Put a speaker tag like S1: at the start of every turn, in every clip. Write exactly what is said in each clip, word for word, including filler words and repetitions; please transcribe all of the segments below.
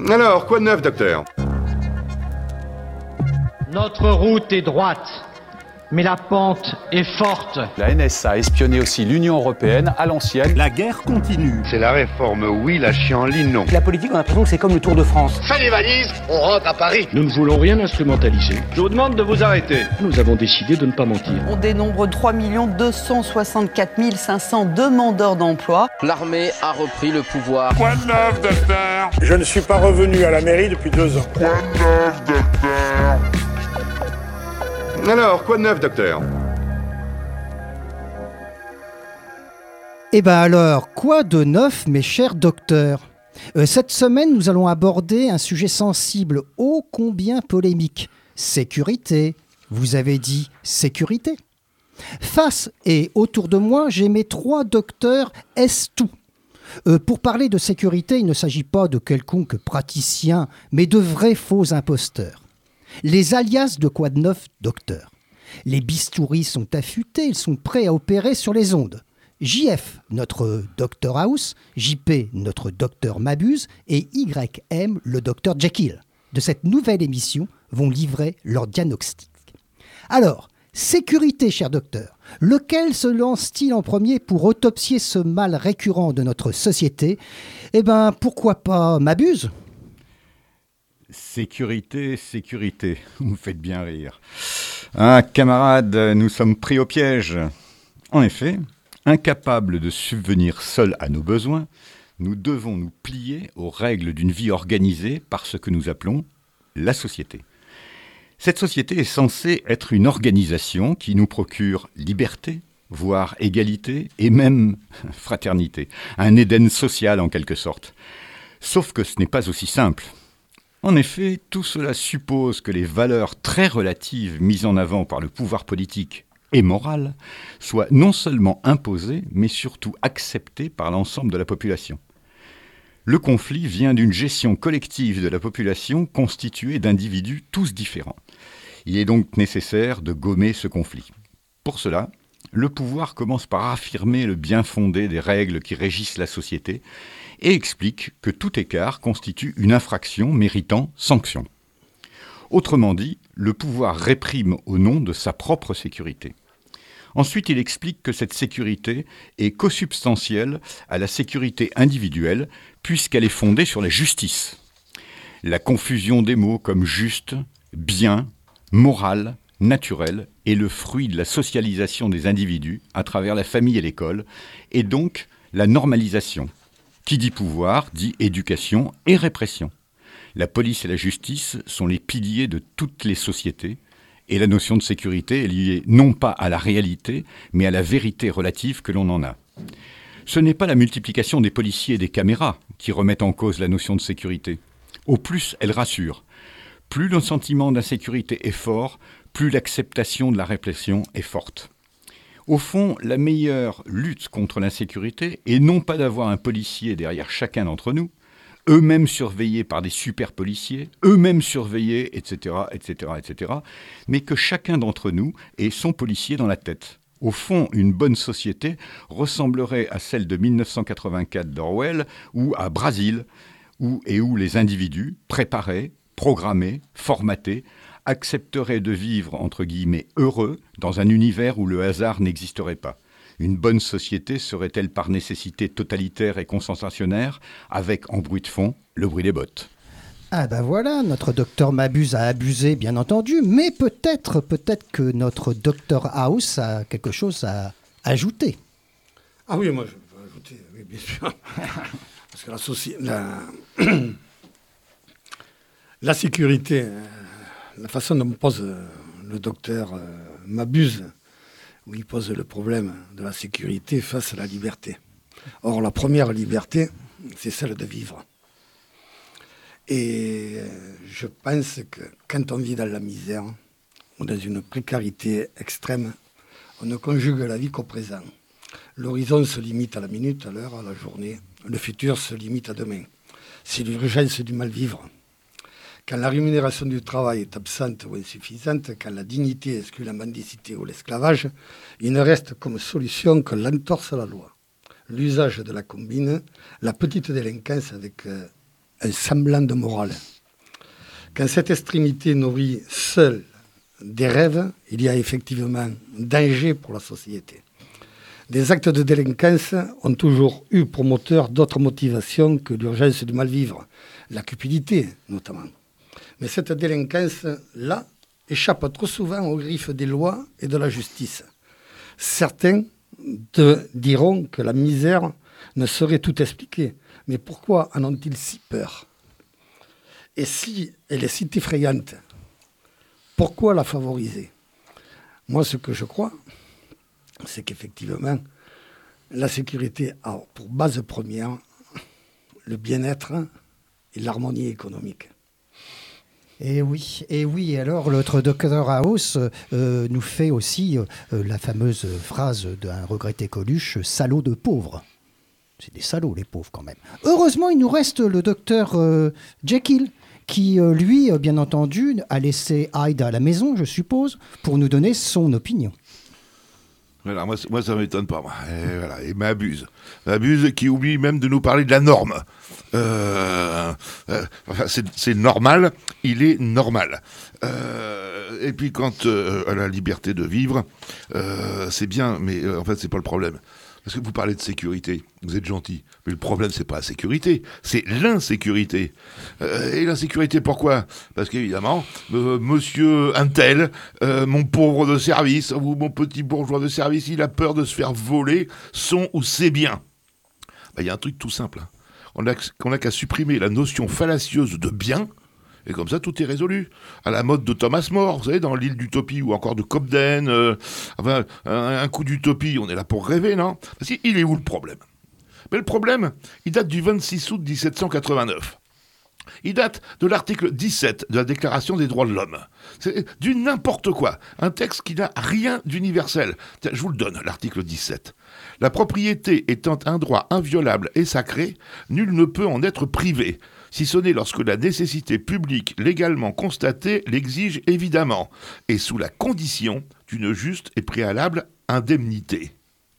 S1: Alors, quoi de neuf, docteur?
S2: Notre route est droite, mais la pente est forte.
S3: La N S A a espionné aussi l'Union européenne à l'ancienne.
S4: La guerre continue.
S1: C'est la réforme, oui, la chienlit, non.
S5: La politique, on a l'impression que c'est comme le Tour de France.
S6: Fais les valises, on rentre à Paris.
S7: Nous ne voulons rien instrumentaliser.
S1: Je vous demande de vous arrêter.
S7: Nous avons décidé de ne pas mentir.
S8: On dénombre trois millions deux cent soixante-quatre mille cinq cents demandeurs d'emploi.
S9: L'armée a repris le pouvoir.
S1: Quoi de neuf, docteur?
S10: Je ne suis pas revenu à la mairie depuis deux ans.
S1: Quoi de neuf, docteur? Alors, quoi de neuf, docteur?
S11: Eh ben alors, quoi de neuf, mes chers docteurs? euh, Cette semaine, nous allons aborder un sujet sensible, ô combien polémique. Sécurité. Vous avez dit sécurité. Face et autour de moi, j'ai mes trois docteurs S-tout. Euh, pour parler de sécurité, il ne s'agit pas de quelconque praticien, mais de vrais faux imposteurs. Les alias de quoi de neuf, docteur. Les bistouris sont affûtés, ils sont prêts à opérer sur les ondes. J F, notre Docteur House, J P, notre Docteur Mabuse, et Y M, le Docteur Jekyll, de cette nouvelle émission, vont livrer leur diagnostic. Alors, sécurité, cher docteur, lequel se lance-t-il en premier pour autopsier ce mal récurrent de notre société? Eh ben, pourquoi pas Mabuse?
S12: Sécurité, sécurité, vous me faites bien rire. Ah, camarades, nous sommes pris au piège. En effet, incapables de subvenir seuls à nos besoins, nous devons nous plier aux règles d'une vie organisée par ce que nous appelons la société. Cette société est censée être une organisation qui nous procure liberté, voire égalité, et même fraternité. Un Éden social en quelque sorte. Sauf que ce n'est pas aussi simple. En effet, tout cela suppose que les valeurs très relatives mises en avant par le pouvoir politique et moral soient non seulement imposées, mais surtout acceptées par l'ensemble de la population. Le conflit vient d'une gestion collective de la population constituée d'individus tous différents. Il est donc nécessaire de gommer ce conflit. Pour cela, le pouvoir commence par affirmer le bien-fondé des règles qui régissent la société et explique que tout écart constitue une infraction méritant sanction. Autrement dit, le pouvoir réprime au nom de sa propre sécurité. Ensuite, il explique que cette sécurité est consubstantielle à la sécurité individuelle puisqu'elle est fondée sur la justice. La confusion des mots comme juste, bien, moral, naturel est le fruit de la socialisation des individus à travers la famille et l'école, et donc la normalisation. Qui dit pouvoir, dit éducation et répression. La police et la justice sont les piliers de toutes les sociétés, et la notion de sécurité est liée non pas à la réalité, mais à la vérité relative que l'on en a. Ce n'est pas la multiplication des policiers et des caméras qui remettent en cause la notion de sécurité. Au plus, elle rassure. Plus le sentiment d'insécurité est fort, plus l'acceptation de la répression est forte. Au fond, la meilleure lutte contre l'insécurité est non pas d'avoir un policier derrière chacun d'entre nous, eux-mêmes surveillés par des super policiers, eux-mêmes surveillés, et cetera, et cetera, et cetera, mais que chacun d'entre nous ait son policier dans la tête. Au fond, une bonne société ressemblerait à celle de mille neuf cent quatre-vingt-quatre d'Orwell ou à Brésil, où et où les individus, préparés, programmés, formatés, accepteraient de vivre, entre guillemets, heureux dans un univers où le hasard n'existerait pas. Une bonne société serait-elle par nécessité totalitaire et concentrationnaire, avec en bruit de fond le bruit des bottes?
S11: Ah ben voilà, notre docteur Mabuse a abusé, bien entendu, mais peut-être, peut-être que notre docteur House a quelque chose à ajouter.
S10: Ah oui, moi je peux ajouter, oui, bien sûr. Parce que la, soci... la... la sécurité, la façon dont me pose le docteur Mabuse, où il pose le problème de la sécurité face à la liberté. Or, la première liberté, c'est celle de vivre. Et je pense que quand on vit dans la misère ou dans une précarité extrême, on ne conjugue la vie qu'au présent. L'horizon se limite à la minute, à l'heure, à la journée. Le futur se limite à demain. C'est l'urgence du mal-vivre. Quand la rémunération du travail est absente ou insuffisante, quand la dignité exclut la mendicité ou l'esclavage, il ne reste comme solution que l'entorse à la loi. L'usage de la combine, la petite délinquance avec euh, un semblant de morale. Quand cette extrémité nourrit seule des rêves, il y a effectivement danger pour la société. Des actes de délinquance ont toujours eu pour moteur d'autres motivations que l'urgence du mal-vivre, la cupidité notamment. Mais cette délinquance-là échappe trop souvent aux griffes des lois et de la justice. Certains te diront que la misère ne saurait tout expliquer. Mais pourquoi en ont-ils si peur ? Et si elle est si effrayante, pourquoi la favoriser ? Moi, ce que je crois, c'est qu'effectivement, la sécurité a pour base première le bien-être et l'harmonie économique.
S11: Et oui, et oui. Alors, notre docteur House euh, nous fait aussi euh, la fameuse phrase d'un regretté Coluche, « salaud de pauvres ». C'est des salauds, les pauvres, quand même. Heureusement, il nous reste le docteur euh, Jekyll, qui, euh, lui, euh, bien entendu, a laissé Hyde à la maison, je suppose, pour nous donner son opinion.
S4: Voilà, moi, moi ça ne m'étonne pas. Moi. Et, voilà, il m'abuse. M'abuse qui oublie même de nous parler de la norme. Euh, euh, enfin, c'est, c'est normal, il est normal. Euh, et puis quand euh, à la liberté de vivre, euh, c'est bien, mais euh, en fait, c'est pas le problème. Parce que vous parlez de sécurité, vous êtes gentil, mais le problème, c'est pas la sécurité, c'est l'insécurité. Euh, et l'insécurité, pourquoi ? Parce qu'évidemment, euh, monsieur Untel, euh, mon pauvre de service, ou mon petit bourgeois de service, il a peur de se faire voler son ou ses biens. Il ben, y a un truc tout simple. Hein. On n'a qu'on a qu'à supprimer la notion fallacieuse de bien, et comme ça, tout est résolu. À la mode de Thomas More, vous savez, dans l'île d'Utopie, ou encore de Cobden, euh, enfin, un, un coup d'utopie, on est là pour rêver, non ? Parce qu'il est où le problème ? Mais le problème, il date du vingt-six août dix-sept cent quatre-vingt-neuf. Il date de l'article dix-sept de la Déclaration des droits de l'homme. C'est du n'importe quoi. Un texte qui n'a rien d'universel. Tiens, je vous le donne, l'article dix-sept. La propriété étant un droit inviolable et sacré, nul ne peut en être privé, si ce n'est lorsque la nécessité publique légalement constatée l'exige évidemment, et sous la condition d'une juste et préalable indemnité.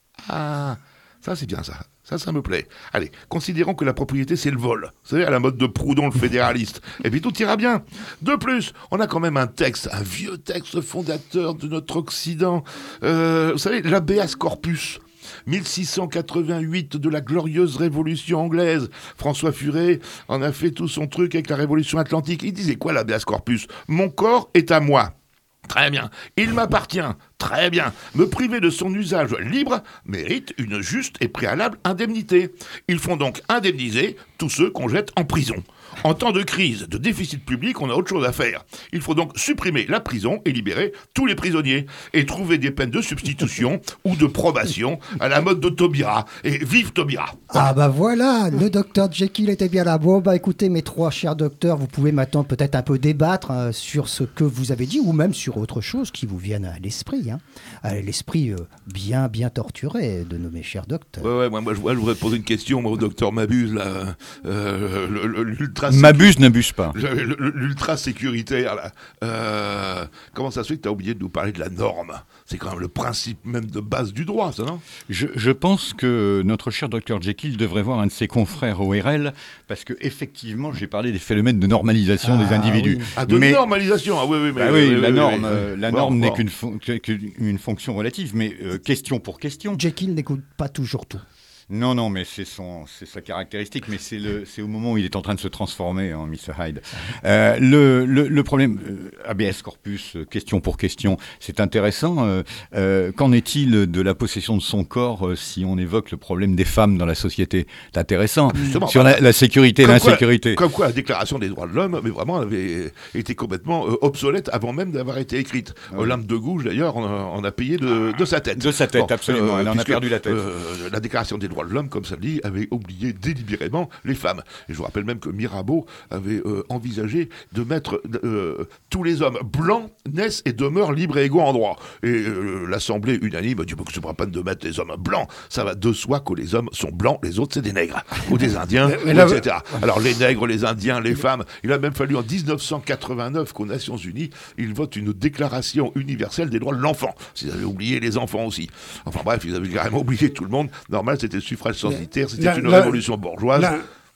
S4: Ah, ça c'est bien ça. Ça, ça me plaît. Allez, considérons que la propriété, c'est le vol. Vous savez, à la mode de Proudhon, le fédéraliste. Et puis tout ira bien. De plus, on a quand même un texte, un vieux texte fondateur de notre Occident. Euh, vous savez, l'habeas corpus. mille six cent quatre-vingt-huit de la glorieuse Révolution anglaise. François Furet en a fait tout son truc avec la Révolution atlantique. Il disait quoi, l'habeas corpus ? Mon corps est à moi. Très bien. Il m'appartient. Très bien. Me priver de son usage libre mérite une juste et préalable indemnité. Ils font donc indemniser tous ceux qu'on jette en prison. En temps de crise, de déficit public, on a autre chose à faire. Il faut donc supprimer la prison et libérer tous les prisonniers. Et trouver des peines de substitution ou de probation à la mode de Taubira. Et vive Taubira.
S11: Voilà. Ah bah voilà, le docteur Jekyll était bien là. Bon bah écoutez mes trois chers docteurs, vous pouvez maintenant peut-être un peu débattre euh, sur ce que vous avez dit ou même sur autre chose qui vous vienne à l'esprit. Hein. À l'esprit euh, bien bien torturé de nos mes chers docteurs.
S4: Ouais ouais, moi, moi je, moi, je voudrais poser une question moi, au docteur Mabuse là. Euh, le, le, l'ultra
S12: M'abuse, n'abuse pas.
S4: L'ultra sécuritaire, là. Euh, comment ça se fait que tu as oublié de nous parler de la norme ? C'est quand même le principe même de base du droit, ça, non ?
S12: je, je pense que notre cher docteur Jekyll devrait voir un de ses confrères O R L, parce que effectivement, j'ai parlé des phénomènes de normalisation ah, des individus.
S4: Oui. Ah, de mais... normalisation, ah oui, oui, mais...
S12: Bah oui,
S4: oui,
S12: la
S4: oui,
S12: norme,
S4: oui,
S12: euh, la
S4: bon,
S12: norme
S4: bon.
S12: n'est qu'une, fon- qu'une fonction relative, mais euh, question pour question.
S11: Jekyll n'écoute pas toujours tout.
S12: Non, non, mais c'est, son, c'est sa caractéristique, mais c'est, le, c'est au moment où il est en train de se transformer en mister Hyde. Euh, le, le, le problème, euh, habeas corpus, euh, question pour question, c'est intéressant. Euh, euh, qu'en est-il de la possession de son corps euh, si on évoque le problème des femmes dans la société ? C'est intéressant. Justement, sur la, la sécurité et l'insécurité.
S4: Quoi, comme quoi la Déclaration des droits de l'homme, mais vraiment, avait été complètement euh, obsolète avant même d'avoir été écrite. Ouais. Olympe de Gouges, d'ailleurs, on a, on a payé de, de sa tête.
S12: De sa tête, bon, absolument.
S4: Euh,
S12: Elle en
S4: puisque,
S12: a perdu la tête.
S4: Euh, la Déclaration des droits de l'homme, comme ça le dit, avait oublié délibérément les femmes. Et je vous rappelle même que Mirabeau avait euh, envisagé de mettre euh, tous les hommes blancs naissent et demeurent libres et égaux en droit. Et euh, l'Assemblée unanime a dit que c'est pas peine de mettre les hommes blancs. Ça va de soi que les hommes sont blancs, les autres c'est des nègres ou des Indiens, mais, mais là, et cetera. Alors les nègres, les Indiens, les femmes. Il a même fallu en dix-neuf cent quatre-vingt-neuf qu'aux Nations Unies, ils votent une déclaration universelle des droits de l'enfant. Ils avaient oublié les enfants aussi. Enfin bref, ils avaient carrément oublié tout le monde. Normal, c'était le suffrage censitaire, c'était la, une la, révolution bourgeoise.
S10: La,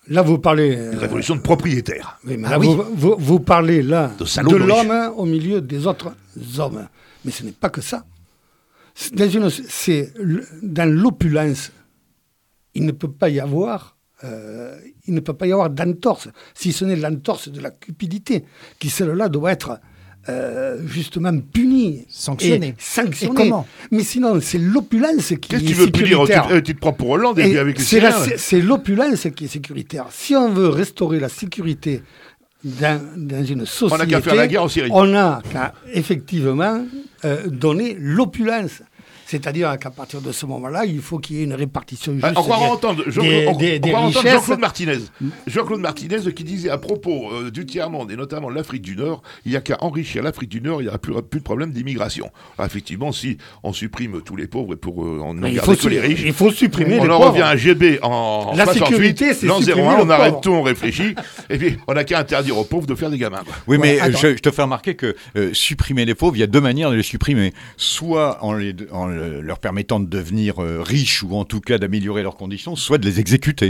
S10: là vous parlez...
S4: Une euh, révolution de propriétaires.
S10: Oui, mais
S11: ah
S10: là,
S11: oui.
S10: vous, vous, vous parlez là
S4: de,
S10: de l'homme hein, au milieu des autres hommes. Mais ce n'est pas que ça. C'est dans, une, c'est, dans l'opulence, il ne peut pas y avoir... Euh, il ne peut pas y avoir d'entorse, si ce n'est l'entorse de la cupidité, qui celle-là doit être... Euh, justement puni,
S11: sanctionné.
S10: Et sanctionné.
S11: Et comment ?
S10: Mais sinon, c'est l'opulence qui est sécuritaire.
S4: Qu'est-ce que tu veux punir au titre, titre propre pour Hollande et, et avec les
S10: c'est,
S4: Syriens,
S10: c'est, c'est l'opulence qui est sécuritaire. Si on veut restaurer la sécurité dans, dans une société,
S4: on n'a qu'à faire la guerre en Syrie.
S10: On n'a qu'à effectivement euh, donner l'opulence. C'est-à-dire qu'à partir de ce moment-là, il faut qu'il y ait une répartition juste.
S4: On va entendre Jean-Claude,
S10: des, des,
S4: on, on
S10: des
S4: entendre Jean-Claude Martinez. Jean-Claude Martinez qui disait à propos euh, du tiers-monde et notamment de l'Afrique du Nord, il n'y a qu'à enrichir l'Afrique du Nord, il n'y aura plus, plus de problème d'immigration. Alors, effectivement, si on supprime tous les pauvres et pour euh, on ne garde que les riches,
S10: il faut supprimer
S4: on
S10: les
S4: en
S10: pauvres.
S4: revient à G B en
S10: la
S4: soixante-huit,
S10: sécurité, c'est
S4: l'an
S10: supprimer
S4: zéro un, on
S10: le
S4: arrête
S10: pauvre.
S4: tout, on réfléchit, et puis on n'a qu'à interdire aux pauvres de faire des gamins. Quoi.
S12: Oui, mais
S11: voilà,
S12: je, je te fais remarquer que euh, supprimer les pauvres, il y a deux manières de les supprimer. Soit en, les, en le, leur permettant de devenir euh, riches ou en tout cas d'améliorer leurs conditions, soit de les exécuter.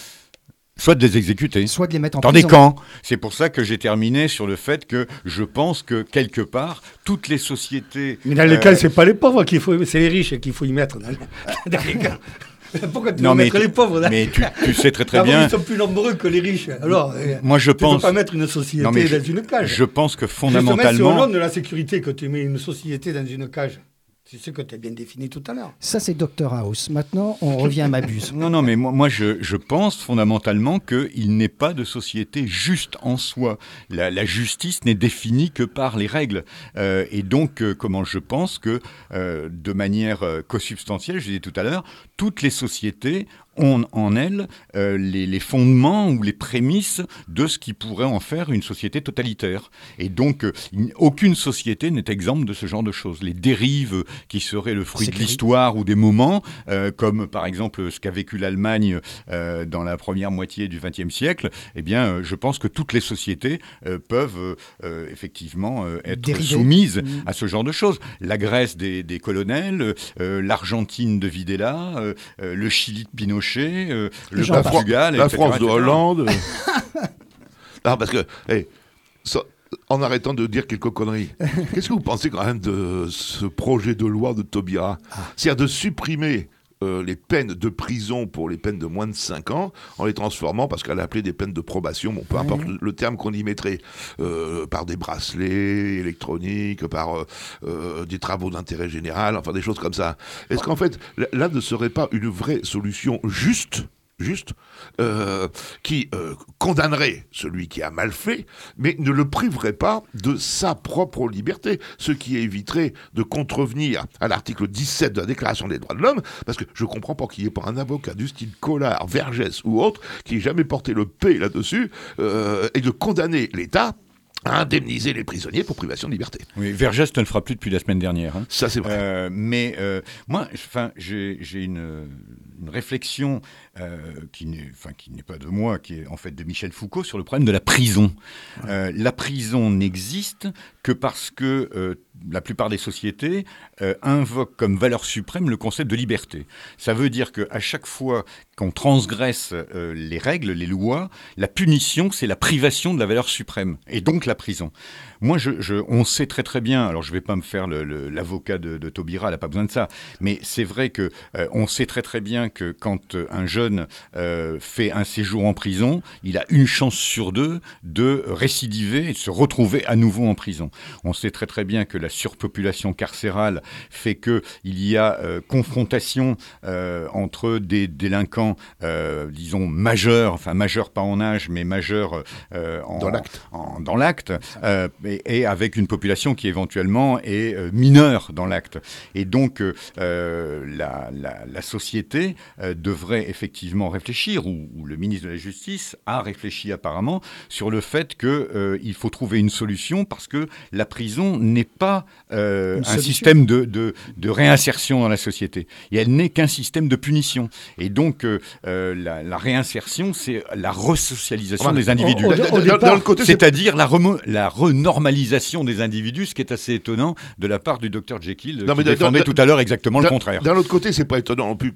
S12: Soit de les exécuter.
S11: Soit de les mettre en
S12: dans
S11: prison.
S12: des camps. C'est pour ça que j'ai terminé sur le fait que je pense que quelque part, toutes les sociétés...
S10: Mais dans les euh... cas, c'est pas les pauvres qu'il faut, c'est les riches qu'il faut y mettre dans, dans les cas. Pourquoi tu
S12: non,
S10: veux
S12: mais
S10: mettre
S12: tu,
S10: les pauvres là
S12: Mais tu, tu sais très très
S10: D'abord,
S12: bien...
S10: ils sont plus nombreux que les riches. Alors,
S12: moi je
S10: tu
S12: pense...
S10: ne peux pas mettre une société
S12: non,
S10: dans
S12: je,
S10: une cage.
S12: Je pense que fondamentalement...
S10: Justement, c'est au nom de la sécurité que tu mets une société dans une cage. C'est ce que tu as bien défini tout à l'heure.
S11: Ça, c'est docteur House. Maintenant, on revient à Mabuse.
S12: Non, non, mais moi, moi je, je pense fondamentalement qu'il n'est pas de société juste en soi. La, la justice n'est définie que par les règles. Euh, et donc, euh, comment je pense que, euh, de manière euh, co-substantielle, je disais tout à l'heure, toutes les sociétés ont en elles euh, les, les fondements ou les prémices de ce qui pourrait en faire une société totalitaire. Et donc, euh, aucune société n'est exempte de ce genre de choses. Les dérives qui seraient le fruit de l'histoire ou des moments, euh, comme par exemple ce qu'a vécu l'Allemagne euh, dans la première moitié du vingtième siècle, eh bien, euh, je pense que toutes les sociétés euh, peuvent euh, effectivement euh, être
S11: Dérivé.
S12: soumises
S11: mmh.
S12: à ce genre de choses. La Grèce des, des colonels, euh, l'Argentine de Videla, euh, euh, le Chili de Pinochet, Euh, le
S11: Jean
S12: Portugal,
S4: la
S12: et cetera,
S4: France de
S12: et cetera.
S4: Hollande. Non, parce que, hey, ça, en arrêtant de dire quelques conneries, qu'est-ce que vous pensez quand même de ce projet de loi de Taubira ? ah. C'est-à-dire de supprimer euh, les peines de prison pour les peines de moins de cinq ans en les transformant, parce qu'elle a appelé des peines de probation, bon, peu importe mmh. le, le terme qu'on y mettrait, euh, par des bracelets électroniques, par euh, euh, des travaux d'intérêt général, enfin des choses comme ça. Est-ce qu'en fait, là ne serait pas une vraie solution juste juste, euh, qui euh, condamnerait celui qui a mal fait, mais ne le priverait pas de sa propre liberté, ce qui éviterait de contrevenir à l'article dix-sept de la Déclaration des droits de l'homme, parce que je ne comprends pas qu'il n'y ait pas un avocat du style Collard, Vergès ou autre, qui ait jamais porté le P là-dessus, euh, et de condamner l'État à indemniser les prisonniers pour privation de liberté.
S12: Oui, Vergès ne le fera plus depuis la semaine dernière. Hein.
S4: Ça, c'est vrai.
S12: Euh, mais euh, moi, enfin, j'ai, j'ai une, une réflexion euh, qui n'est, enfin, qui n'est pas de moi, qui est en fait de Michel Foucault sur le problème de la prison. Ouais. Euh, la prison n'existe que parce que euh, la plupart des sociétés euh, invoquent comme valeur suprême le concept de liberté. Ça veut dire qu'à chaque fois qu'on transgresse euh, les règles, les lois, la punition, c'est la privation de la valeur suprême, et donc la prison. Moi, je, je, on sait très très bien, alors je ne vais pas me faire le, le, l'avocat de, de Taubira, elle n'a pas besoin de ça, mais c'est vrai qu'on euh, sait très très bien que quand un jeune euh, fait un séjour en prison, il a une chance sur deux de récidiver et de se retrouver à nouveau en prison. On sait très très bien que la surpopulation carcérale fait qu'il y a euh, confrontation euh, entre des délinquants, euh, disons, majeurs, enfin majeurs pas en âge, mais majeurs euh, en,
S4: dans l'acte,
S12: en, dans l'acte euh, et, et avec une population qui éventuellement est euh, mineure dans l'acte. Et donc, euh, la, la, la société euh, devrait effectivement réfléchir, ou, ou le ministre de la Justice a réfléchi apparemment, sur le fait qu'il euh, faut trouver une solution, parce que la prison n'est pas euh, un système de, de, de réinsertion dans la société. Et elle n'est qu'un système de punition. Et donc, euh, la, la réinsertion, c'est la resocialisation
S4: ouais,
S12: des individus.
S4: Au, au, au départ, côté,
S12: c'est-à-dire la, remo- la renormalisation des individus, ce qui est assez étonant de la part du docteur Jekyll, non, qui défendait tout à l'heure exactement le contraire.
S4: D'un autre côté, c'est pas étonnant non plus que Taubira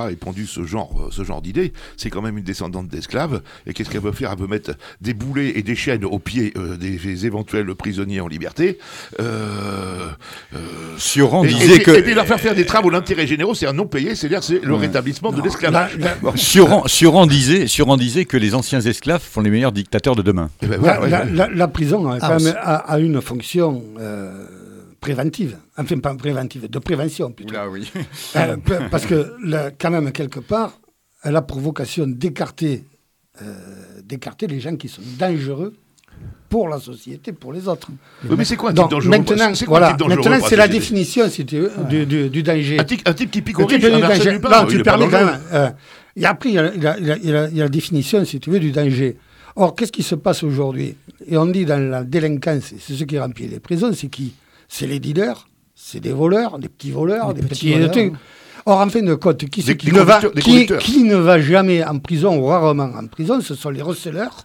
S4: a répandu ce genre, ce genre d'idée. C'est quand même une descendante d'esclaves. Et qu'est-ce qu'elle veut faire? Elle veut mettre des boulets et des chaînes aux pieds euh, des, des éventuels prisonniers en liberté. Euh, euh,
S12: Sioran
S4: et,
S12: disait
S4: et,
S12: que...
S4: Et puis leur faire faire des travaux d'intérêt généraux, c'est un non payé, c'est-à-dire c'est le
S12: Ouais.
S4: rétablissement
S10: Non,
S4: de l'esclavage.
S10: la- la-
S4: Bon.
S12: Sioran, Sioran disait, Sioran disait que les anciens esclaves font les meilleurs dictateurs de demain.
S4: Eh ben,
S10: La,
S4: voilà, ouais,
S10: la-
S4: ouais.
S10: la- la prison a,
S11: Ah,
S10: quand
S11: aussi.
S10: même, a, a une fonction euh, préventive, enfin pas préventive, de prévention plutôt.
S12: Oula, oui.
S10: Euh, p- parce que là, quand même quelque part, elle a pour vocation d'écarter, euh, d'écarter les gens qui sont dangereux pour la société, pour les autres.
S4: Oui, mais c'est quoi un type
S10: Donc
S4: dangereux?
S10: maintenant,
S4: C'est quoi un
S10: voilà,
S4: type dangereux
S10: maintenant
S4: pour
S10: c'est
S4: la
S10: la
S4: société?
S10: définition, si tu veux, du, du, du danger.
S4: Un type, un type qui pique
S10: Le
S4: au
S10: type
S4: riche,
S10: du
S4: un Arsène
S10: danger.
S4: Lupin,
S10: Non,
S4: il
S10: tu
S4: est pas
S10: permets quand
S4: dangereux.
S10: même. euh, et après, il y, a, il, y a, il, y a, il, y a, il y a la définition, si tu veux, du danger. Or, qu'est-ce qui se passe aujourd'hui? Et on dit dans la délinquance, c'est ceux qui remplissent les prisons, c'est qui? C'est les dealers, c'est des voleurs, des petits voleurs,
S11: Des
S10: des
S11: petits
S10: petits
S11: voleurs.
S10: trucs. Or, en fin de compte, qui, c'est
S4: Des-
S10: qui,
S4: des
S10: ne va,
S4: conducteurs- des
S10: qui,
S4: conducteurs.
S10: qui ne va jamais en prison, ou rarement en prison, ce sont les receleurs.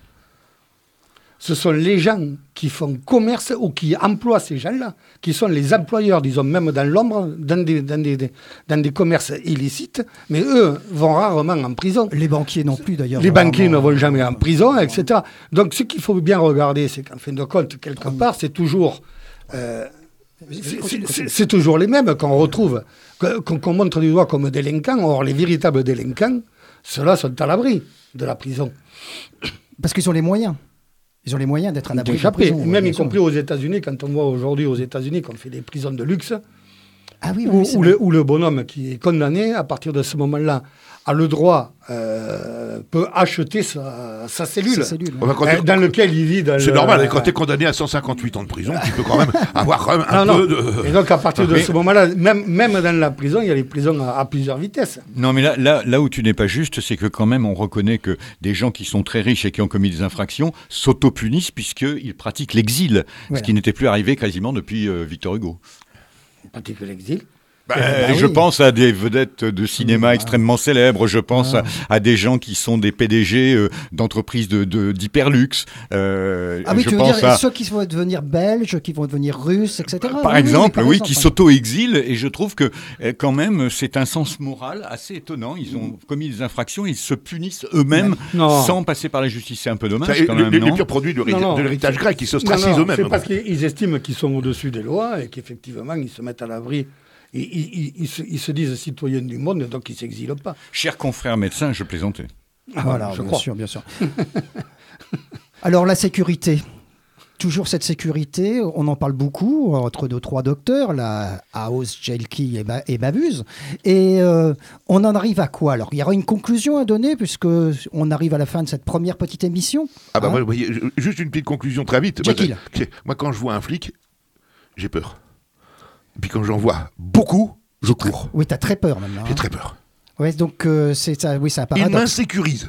S10: Ce sont les gens qui font commerce ou qui emploient ces gens-là, qui sont les employeurs, disons, même dans l'ombre, dans des, dans, des, dans des commerces illicites, mais eux vont rarement en prison.
S11: Les banquiers non plus d'ailleurs.
S10: Les banquiers ne
S11: rarement.
S10: vont jamais en prison, et cetera. Donc ce qu'il faut bien regarder, c'est qu'en fin de compte, quelque part, c'est toujours... euh, c'est- c'est- c'est c'est toujours les mêmes qu'on retrouve, que- qu'on qu'on montre du doigt comme délinquants. Or, les véritables délinquants, ceux-là sont à l'abri de la prison.
S11: Parce qu'ils ont les moyens. Ils ont les moyens d'être à l'abri de la
S10: D'échapper.
S11: prison.
S10: Même
S11: bien
S10: y
S11: sûr.
S10: compris aux États-Unis, quand on voit aujourd'hui aux États-Unis qu'on fait des prisons de luxe,
S11: Ah oui, oui,
S10: où,
S11: oui, c'est
S10: où
S11: vrai.
S10: le, où le bonhomme qui est condamné, à partir de ce moment-là, a le droit, euh, peut acheter sa, sa cellule,
S11: Sa cellule,
S4: Enfin, quand
S10: euh,
S4: t'es-
S10: dans lequel il vit. dans
S4: C'est
S10: le-
S4: normal, quand tu es condamné à cent cinquante-huit ans de prison, tu peux quand même avoir quand même un
S10: Non, non.
S4: peu de...
S10: Et donc, à partir de
S12: Mais-
S10: ce moment-là, même, même dans la prison, il y a les prisons à, à plusieurs vitesses.
S12: Non, mais là, là, là où tu n'es pas juste, c'est que quand même on reconnaît que des gens qui sont très riches et qui ont commis des infractions s'auto-punissent puisqu'ils pratiquent l'exil,
S11: Voilà.
S12: ce qui n'était plus arrivé quasiment depuis euh, Victor Hugo.
S10: On pratique l'exil.
S12: Bah,
S11: bah
S12: je
S11: oui.
S12: pense à des vedettes de cinéma
S11: Mmh,
S12: extrêmement célèbres, je pense à, à des gens qui sont des P D G euh, d'entreprises de, de, d'hyperluxe. Euh,
S11: Ah oui,
S12: je
S11: tu veux
S12: pense
S11: dire
S12: à,
S11: ceux qui vont devenir belges, qui vont devenir russes, et cetera.
S12: par
S11: Oui,
S12: exemple,
S11: mais
S12: oui,
S11: par
S12: qui
S11: exemple,
S12: s'auto-exilent, et je trouve que euh, quand même c'est un sens moral assez étonnant. Ils ont commis des infractions, ils se punissent eux-mêmes
S10: Non.
S12: sans passer par la justice. C'est un peu dommage
S4: Ça,
S12: quand
S4: le-
S12: même,
S4: les, les
S12: non
S4: purs produits de,
S10: Non, non.
S4: de l'héritage grec, ils se
S10: Non,
S4: stracisent
S10: non,
S4: eux-mêmes.
S10: c'est parce qu'ils estiment qu'ils sont au-dessus des lois et qu'effectivement, ils se mettent à l'abri. Ils, ils- ils- ils se, ils se disent citoyens du monde, donc ils ne s'exilent pas.
S12: Cher confrère médecin, je plaisantais.
S10: Ah,
S11: Voilà,
S10: je
S11: bien
S10: crois.
S11: sûr, bien sûr. Alors la sécurité. Toujours cette sécurité, on en parle beaucoup entre nos trois docteurs, là, House, Jelki et, Ba- et Babuse. Et euh, on en arrive à quoi alors? Il y aura une conclusion à donner puisque on arrive à la fin de cette première petite émission.
S4: Ah bah
S11: Hein?
S4: moi, vous voyez, je- juste une petite conclusion très vite. Moi,
S11: Jekyll.
S4: c'est- moi, quand je vois un flic, j'ai peur. Et puis quand j'en vois beaucoup, je cours.
S11: Oui, tu as très peur maintenant.
S4: J'ai
S11: hein.
S4: très peur.
S11: Ouais, donc euh, c'est ça, oui, c'est un
S4: Il
S11: paradoxe.
S4: m'insécurise.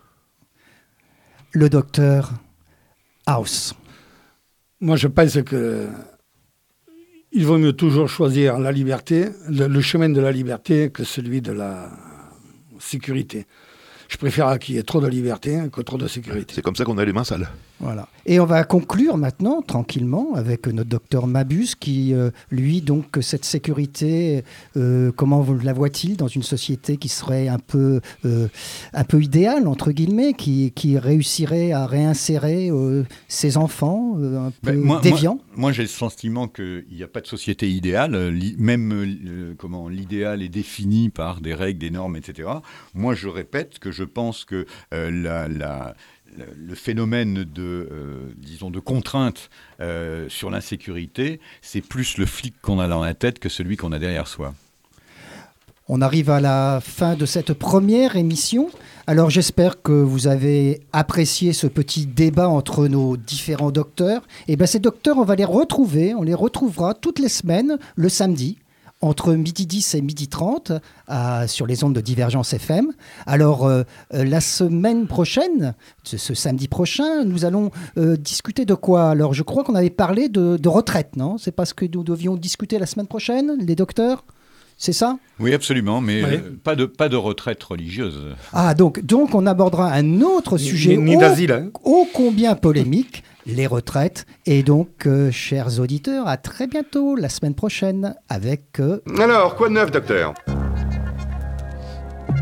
S11: Le docteur House.
S10: Moi, je pense que il vaut mieux toujours choisir la liberté, le, le chemin de la liberté, que celui de la sécurité. Je préfère qu'il y ait trop de liberté que trop de sécurité.
S4: C'est comme ça qu'on a les mains sales.
S11: Voilà. Et on va conclure maintenant, tranquillement, avec notre docteur Mabuse, qui, euh, lui, donc, cette sécurité, euh, comment vous la voit-il dans une société qui serait un peu, euh, un peu idéale, entre guillemets, qui, qui réussirait à réinsérer euh, ses enfants, euh, un peu
S12: Ben, moi,
S11: déviants?
S12: moi, moi, j'ai le sentiment qu'il n'y a pas de société idéale. Euh, li- même euh, comment l'idéal est défini par des règles, des normes, et cetera. Moi, je répète que je pense que euh, la, la, la- le phénomène de, euh, disons, de contrainte euh, sur l'insécurité, c'est plus le flic qu'on a dans la tête que celui qu'on a derrière soi.
S11: On arrive à la fin de cette première émission. Alors j'espère que vous avez apprécié ce petit débat entre nos différents docteurs. Et bien ces docteurs, on va les retrouver, on les retrouvera toutes les semaines, le samedi, entre midi dix et midi trente, à- sur les ondes de Divergence F M. Alors euh, euh, la semaine prochaine, ce, ce samedi prochain, nous allons euh, discuter de quoi? Alors je crois qu'on avait parlé de, de retraite, non? C'est parce que nous devions discuter la semaine prochaine, les docteurs? C'est ça?
S12: Oui, absolument, mais
S10: Oui.
S12: euh, pas, de, pas de retraite religieuse.
S11: Ah, donc, donc on abordera un autre sujet
S10: ni
S11: ô-
S10: d'asile, hein.
S11: ô combien polémique, les retraites. Et donc, euh, chers auditeurs, à très bientôt, la semaine prochaine, avec... euh,
S1: Alors, quoi de neuf, docteur?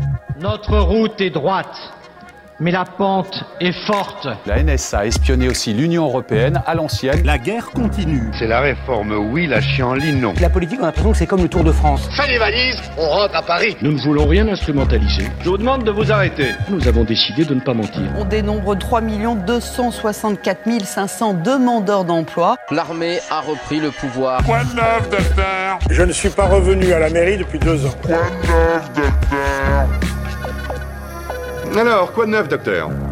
S2: Notre route est droite, mais la pente est forte.
S3: La N S A espionnait aussi l'Union européenne à l'ancienne.
S13: La guerre continue.
S1: C'est la réforme oui, la chienlit non.
S5: La politique, on a l'impression que c'est comme le Tour de France.
S6: Fais les valises, on rentre à Paris.
S7: Nous ne voulons rien instrumentaliser.
S1: Je vous demande de vous arrêter.
S7: Nous avons décidé de ne pas mentir.
S8: On dénombre trois millions deux cent soixante-quatre mille cinq cents demandeurs d'emploi.
S9: L'armée a repris le pouvoir.
S1: Quoi de neuf, docteur?
S14: Je ne suis pas revenu à la mairie depuis deux ans.
S1: Quoi de neuf, docteur? Alors, quoi de neuf, docteur?